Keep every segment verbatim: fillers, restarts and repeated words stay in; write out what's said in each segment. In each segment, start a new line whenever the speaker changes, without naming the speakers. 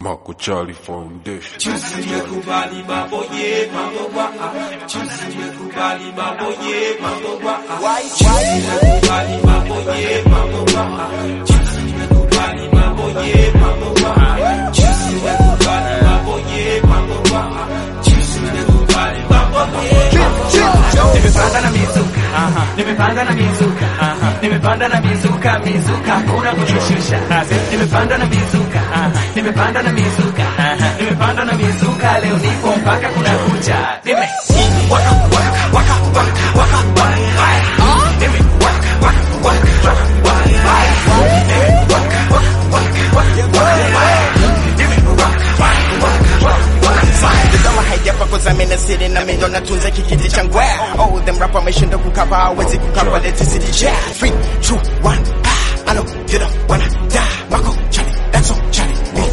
Marco Charlie Foundation.
Juicy mekubali mambo ye mambo wa. Juicy mekubali mambo ye mambo wa. Juicy mekubali mambo ye mambo wa. Juicy mekubali mambo ye mambo wa. Juicy mekubali mambo ye mambo wa. Juicy mekubali mambo ye mambo wa. Nimepanda na mizuka, nimepanda na mizuka, nimepanda na mizuka, mizuka kuna kushusha. Nimepanda na mizuka, nimepanda na mizuka, nimepanda na mizuka, leo nipo mpaka kuna kucha. Nime waka waka waka waka waka waka. Nime waka waka waka waka. Nime waka waka waka waka. Nime waka waka waka waka.
Kama haijapa cause I'm in the city na mimi ndo natunza kikiti cha ngwe. Oh them rapper wameshinda kukapa hawezi kukapa electricity yeah. Three, two, one, ah, I know you don't wanna die. Marco Charlie, that's all Charlie.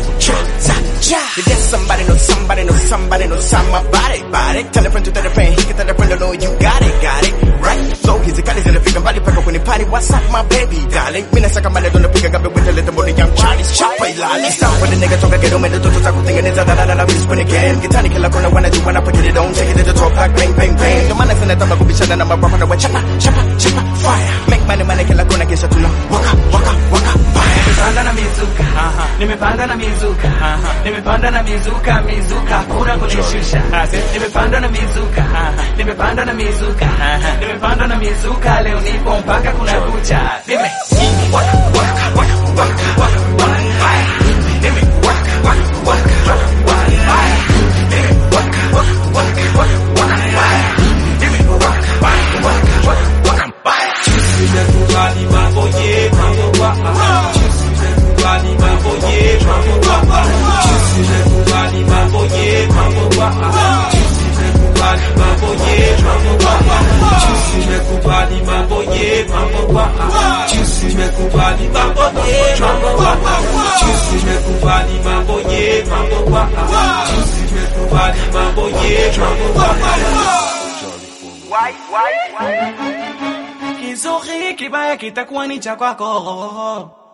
You get somebody know somebody know somebody know somebody about it. Tell a friend to tell a friend, he can tell a friend to know you got it, got it, right? So he's a guy in the freaking body pack up when he party. What's up, my baby, darling? Mina saka mali don't pick up with a little body young Charlie. Chopper, lolly. Stop with the nigga talk again, don't make the total talk thing and it's a da da da da when again. Get tiny killer gonna wanna do when I put it on, take it to the top like bang bang bang. The man is in the top of the shut and I'm a rock on the way, chopper, chopper, chopper, fire. Make money, money killer gonna get shut to know. Waka, waka, waka, fire.
Nimepanda na mizuka, nimepanda na mizuka, nimepanda na mizuka, mizuka kuna kunishusha. Nimepanda na mizuka, nimepanda na mizuka, nimepanda na mizuka, leo nipo mpaka kuna kucha. Nime waka waka waka waka waka. Nime waka waka waka waka. Nime waka waka waka waka. Nime waka waka waka waka. Juicy mekubali mambo ye mambo wa. Juicy mekubali mambo ye mambo wa. Juicy mekubali mambo ye mambo wa. Juicy mekubali mambo ye mambo wa. Juicy mekubali mambo ye mambo wa. Juicy mekubali mambo ye mambo wa. Juicy mekubali mambo ye mambo wa. Juicy mekubali mambo ye mambo wa.
Why, why, why?
Kizuri kibaya kitakuwa ni cha kwako.